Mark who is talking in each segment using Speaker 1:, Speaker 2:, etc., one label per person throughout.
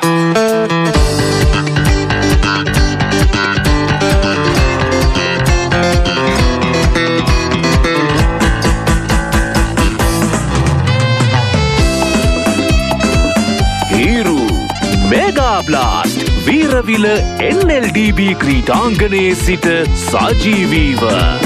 Speaker 1: Blast Weerawila NLDB ක්‍රීඩාංගණයේ සිට සජීවීව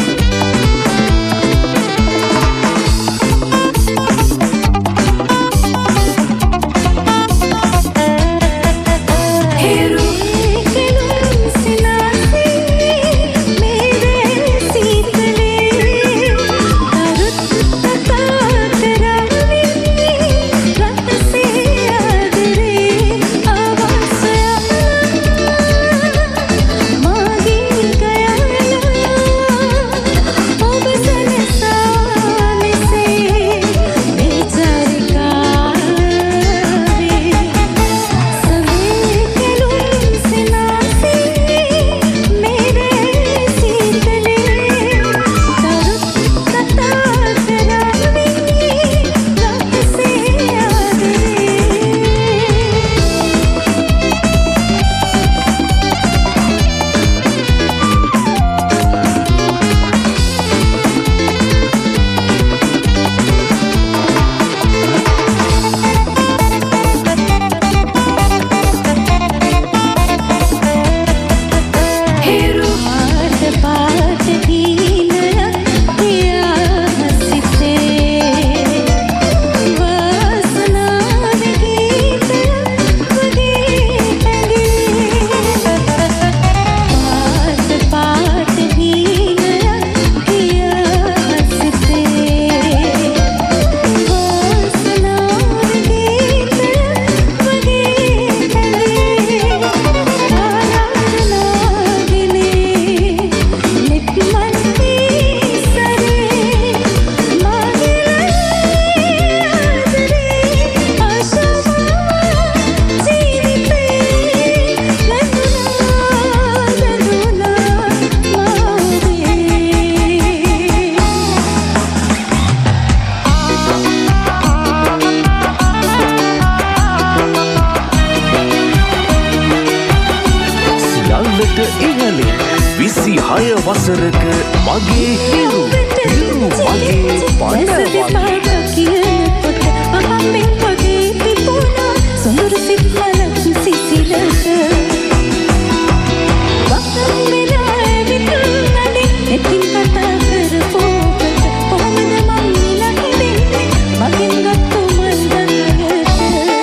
Speaker 1: වසරක මගේ හිරු මගේ පඬවගේ කියනකොට අහම්බෙන් වගේ පිපුණා සොඳුරු සිත්මලක් සිසිලට වක්තම් වෙලා විතුනනේ එකින් කතා කරපුවට කොහොමද මං නිලක් දෙන්නේ මගෙන් ගත්තු මල් දඟලට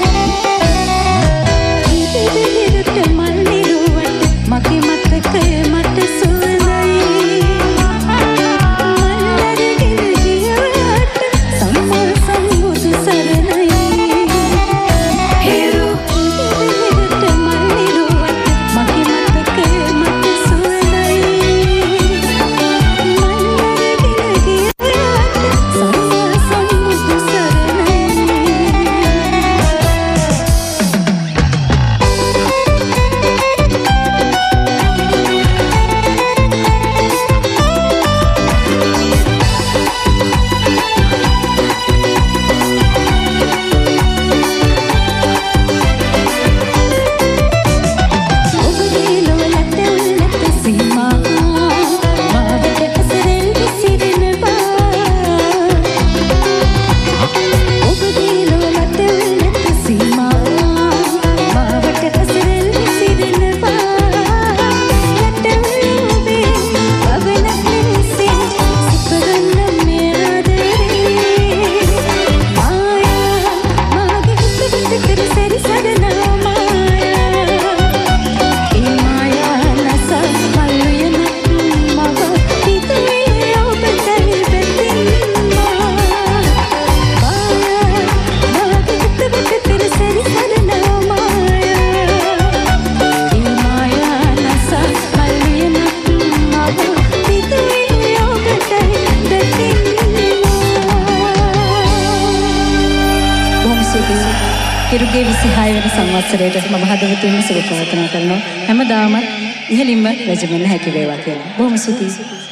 Speaker 1: හිතෙදිරට මල් නිරුවට මගේ මතකය මට හිරුගේ 26 වෙනි සංවත්සරයට මම හදවතින්ම සුබ ප්‍රාර්ථනා කරනවා. හැමදාමත් ඉහළින්ම රැජිමෙන්න හැකි වේවා කියලා. බොහොම ස්තුතියි.